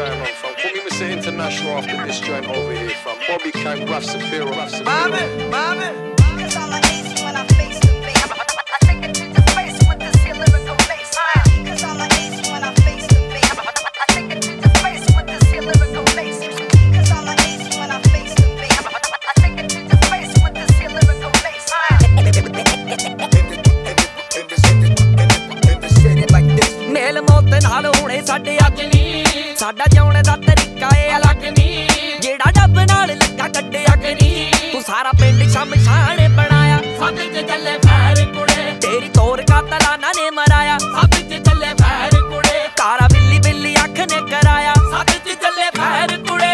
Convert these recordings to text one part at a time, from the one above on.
going on, fam? Call me Mr. International after this joint over here, fam. Bobby Kang, Raf Sapiro, Raf Sapiro. Mama. Cause I'm an ace when I face to face. I take it to the face with this here lyrical bass. Cause I'm an ace when I face to face. I take it to the face with this here lyrical bass. Cause I'm an ace when I face to face. I take it to the face with this here lyrical bass. ਮੇਲ ਮੌਤ ਨਾਲ ਹੋਣੇ ਸਾਡੇ ਅੱਜ ਨੀ ਸਾਡਾ ਜਿਉਣ ਦਾ ਤਰੀਕਾ ਏ ਅਲੱਗ ਨੀ ਜਿਹੜਾ ਡੱਬ ਨਾਲ ਲੱਗਾ ਕੱਢਿਆ ਕਿ ਨੀ ਤੂੰ ਸਾਰਾ ਪਿੰਡ ਸ਼ਮਸ਼ਾਨ ਬਣਾਇਆ ਸੱਤ ਚ ਚੱਲੇ ਫੈਰ ਕੁੜੇ ਤੇਰੀ ਤੋਰ ਕਾਤਲਾਨਾ ਨੇ ਮਰਾਇਆ ਸੱਤ ਚ ਚੱਲੇ ਫੈਰ ਕੁੜੇ ਕਾਰਾ ਬਿੱਲੀ ਬਿੱਲੀ ਅੱਖ ਨੇ ਕਰਾਇਆ ਸੱਤ ਚ ਚੱਲੇ ਫੈਰ ਕੁੜੇ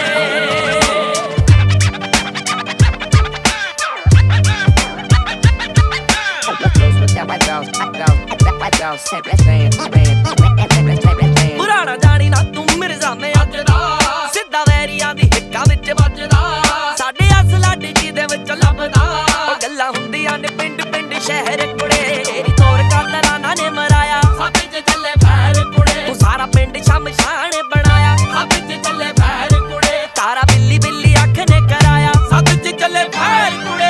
ਪੁਰਾਣਾ ਜਾਣੀ ਨਾ ਤੂੰ ਮਿਰਜ਼ਾ ਮੈਂ ਅੱਜ ਦਾ ਸਿੱਧਾ ਵੈਰੀਆਂ ਦੀ ਹਿੱਕਾਂ ਵਿੱਚ ਵੱਜਦਾ ਸਾਡੇ ਅਸਲਾ ਡਿੱਗੀ ਦੇ ਵਿੱਚ ਲੱਭਦਾ ਉਹ ਗੱਲਾਂ ਹੁੰਦੀਆਂ ਨੇ ਪਿੰਡ ਪਿੰਡ ਸ਼ਹਿਰ ਕੁੜੇ ਤੇਰੀ ਤੋਰ ਕਾਤਲਾਨਾ ਨੇ ਮਰਾਇਆ ਸੱਤ ਚ ਚੱਲੇ ਫੈਰ ਕੁੜੇ ਤੂੰ ਸਾਰਾ ਪਿੰਡ ਸ਼ਮਸ਼ਾਨ ਬਣਾਇਆ ਸੱਤ ਚ ਚੱਲੇ ਫੈਰ ਕੁੜੇ ਤਾਰਾ ਬਿੱਲੀ ਬਿੱਲੀ ਅੱਖ ਨੇ ਕਰਾਇਆ ਸੱਤ ਚ ਚੱਲੇ ਫੈਰ ਕੁੜੇ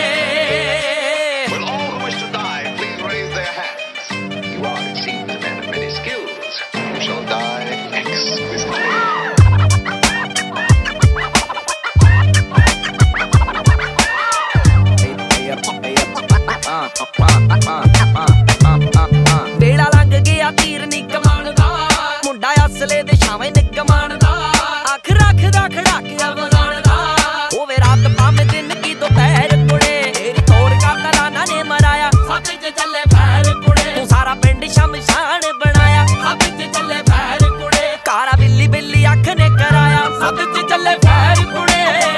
ਵੇਲਾ ਲੰਘ ਗਿਆ ਤੀਰ ਨੀ ਕਮਾਨ ਦਾ ਮੁੰਡਾ ਅਸਲੇ ਦੇ ਛਾਵੇਂ ਨਿਕਮਾਨ ਦਾ ਅੱਖ ਰੱਖਦਾ ਖੜਾ ਕੇ ਅਵਗਾਨ ਦਾ ਹੋਵੇ ਰਾਤ ਭਾਵੇਂ ਦਿਨ ਕੀ ਦੁਪਹਿਰ ਕੁੜੇ ਤੇਰੀ ਤੋਰ ਕਾਤਲਾਨਾ ਨੇ ਮਰਾਇਆ ਸੱਤ ਚ ਚੱਲੇ ਫੈਰ ਕੁੜੇ ਤੂੰ ਸਾਰਾ ਪਿੰਡ ਸ਼ਮਸ਼ਾਨ ਬਣਾਇਆ ਸੱਤ ਚ ਚੱਲੇ ਫੈਰ ਕੁੜੇ ਕਾਰਾ ਬਿੱਲੀ ਬਿੱਲੀ ਅੱਖ ਨੇ ਕਰਾਇਆ ਸੱਤ ਚ ਚੱਲੇ ਫੈਰ ਕੁੜੇ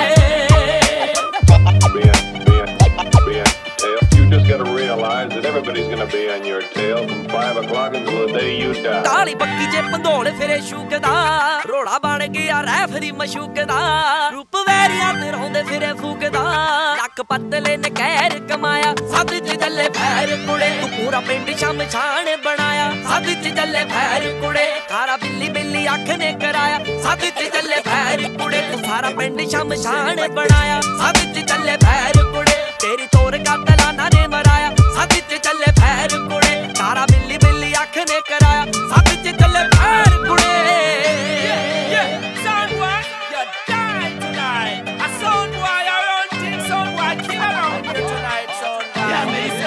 that everybody's gonna be on your tail from 5 o'clock until the day you die. ਤਾਲੀ ਬੱਕੀ ਜੇ ਪੰਧੋਲ ਫਿਰੇ ਸ਼ੂਕਦਾ ਰੋੜਾ ਬਣ ਗਿਆ ਰੈਫਰੀ ਮਸ਼ੂਕਦਾ ਰੂਪ ਵੈਰੀਆਂ ਤੇ ਰੋਂਦੇ ਫਿਰੇ ਫੂਕਦਾ ਲੱਕ ਪੱਤਲੇ ਨੇ ਕਹਿਰ ਕਮਾਇਆ ਸੱਤ ਚ ਚੱਲੇ ਫੈਰ ਕੁੜੇ ਤੂੰ ਪੂਰਾ ਪਿੰਡ ਸ਼ਮਸ਼ਾਨ ਬਣਾਇਆ ਸੱਤ ਚ ਚੱਲੇ ਫੈਰ ਕੁੜੇ ਕਾਰਾ ਬਿੱਲੀ ਬਿੱਲੀ ਅੱਖ ਨੇ ਕਰਾਇਆ ਸੱਤ ਚ ਚੱਲੇ ਫੈਰ ਕੁੜੇ ਤੂੰ ਸਾਰਾ ਪਿੰਡ ਸ਼ਮਸ਼ਾਨ ਬਣਾਇਆ ਸੱਤ ਚ ਚੱਲੇ ਫੈਰ ਕੁੜੇ ਤੇਰੀ ਤੋਰ ਕਾਤਲਾਨਾ ਨੇ ਮਰਾਇਆ ਸੱਤ ਚ ਚੱਲੇ ਫੈਰ ਕੁੜੇ ਤਾਰਾ ਬਿੱਲੀ ਬਿੱਲੀ ਅੱਖ ਨੇ ਕਰਾਇਆ ਸੱਤ ਚ ਚੱਲੇ ਫੈਰ ਕੁੜੇ Son boy, you die tonight. A son boy around things, son boy kill around here tonight, son boy. Yeah,